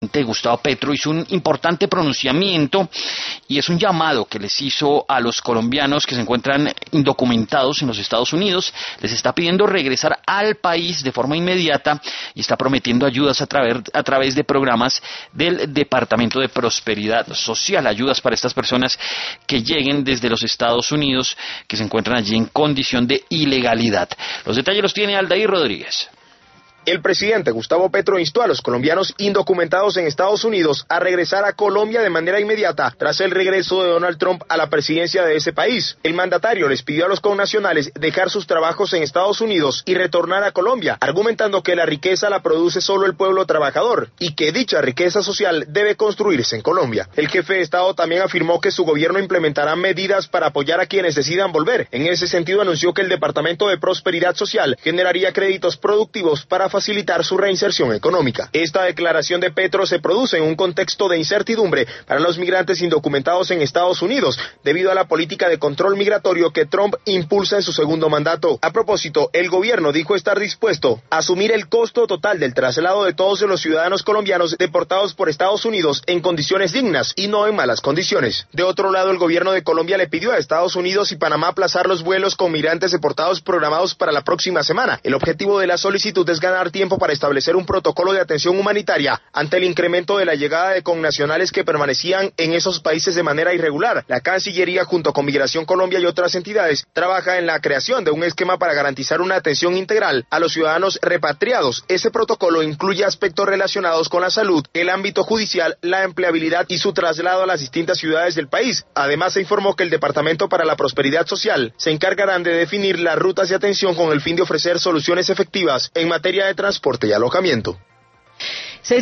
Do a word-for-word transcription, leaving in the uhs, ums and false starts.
Gustavo Petro hizo un importante pronunciamiento y es un llamado que les hizo a los colombianos que se encuentran indocumentados en los Estados Unidos. Les está pidiendo regresar al país de forma inmediata y está prometiendo ayudas a través, a través de programas del Departamento de Prosperidad Social, ayudas para estas personas que lleguen desde los Estados Unidos, que se encuentran allí en condición de ilegalidad. Los detalles los tiene Aldair Rodríguez. El presidente Gustavo Petro instó a los colombianos indocumentados en Estados Unidos a regresar a Colombia de manera inmediata tras el regreso de Donald Trump a la presidencia de ese país. El mandatario les pidió a los connacionales dejar sus trabajos en Estados Unidos y retornar a Colombia, argumentando que la riqueza la produce solo el pueblo trabajador y que dicha riqueza social debe construirse en Colombia. El jefe de Estado también afirmó que su gobierno implementará medidas para apoyar a quienes decidan volver. En ese sentido, anunció que el Departamento de Prosperidad Social generaría créditos productivos para facilitar su reinserción económica. Esta declaración de Petro se produce en un contexto de incertidumbre para los migrantes indocumentados en Estados Unidos, debido a la política de control migratorio que Trump impulsa en su segundo mandato. A propósito, el gobierno dijo estar dispuesto a asumir el costo total del traslado de todos los ciudadanos colombianos deportados por Estados Unidos en condiciones dignas y no en malas condiciones. De otro lado, el gobierno de Colombia le pidió a Estados Unidos y Panamá aplazar los vuelos con migrantes deportados programados para la próxima semana. El objetivo de la solicitud es ganar tiempo para establecer un protocolo de atención humanitaria ante el incremento de la llegada de connacionales que permanecían en esos países de manera irregular. La Cancillería, junto con Migración Colombia y otras entidades, trabaja en la creación de un esquema para garantizar una atención integral a los ciudadanos repatriados. Ese protocolo incluye aspectos relacionados con la salud, el ámbito judicial, la empleabilidad y su traslado a las distintas ciudades del país. Además, se informó que el Departamento para la Prosperidad Social se encargarán de definir las rutas de atención con el fin de ofrecer soluciones efectivas en materia de transporte y alojamiento.